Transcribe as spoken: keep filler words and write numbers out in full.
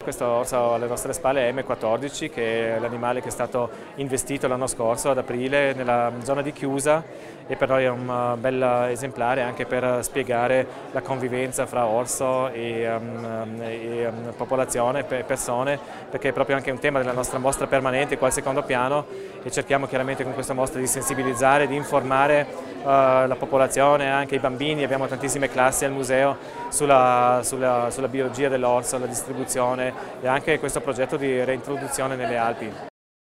questo orso alle nostre spalle è M quattordici, che è l'animale che è stato investito l'anno scorso ad aprile nella zona di Chiusa, e per noi è un bel esemplare anche per spiegare la convivenza fra orso e, um, e um, popolazione, persone, perché è proprio anche un tema della nostra mostra permanente qua al secondo piano, e cerchiamo chiaramente con questa mostra di sensibilizzare, di informare uh, la popolazione, anche i bambini. Abbiamo tantissime classi al museo sulla, sulla, sulla biologia dell'orso, la distribuzione e anche questo progetto di reintroduzione nelle Alpi.